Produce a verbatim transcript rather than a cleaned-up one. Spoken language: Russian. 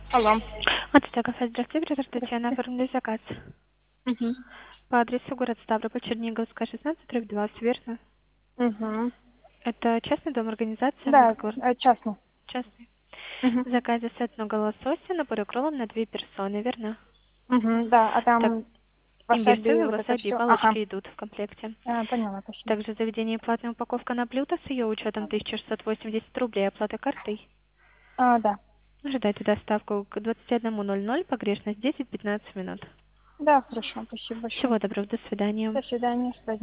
Алло. Отстя кафе, здравствуйте, оператор Татьяна, Здравствуйте. оформили заказ. Угу. По адресу город Ставрополь, Черниговская, шестнадцать, дробь два, всё верно? Угу. Это частный дом, организация, Да, Макгор? э, частный. Частный. Угу. В заказе сет нога лосося, набор кроллом на две персоны, верно? Угу. Да, а Так, там имбирь, васаби, сыр, вот это васаби и все. Ага. палочки идут в комплекте. А, поняла, спасибо. Также заведение платная упаковка на блюдо с ее учетом тысяча шестьсот восемьдесят рублей, оплата картой. А, да. Ожидайте доставку к двадцати одному ноль ноль, погрешность десять-пятнадцать минут. Да, хорошо, спасибо большое. Всего доброго, до свидания. До свидания.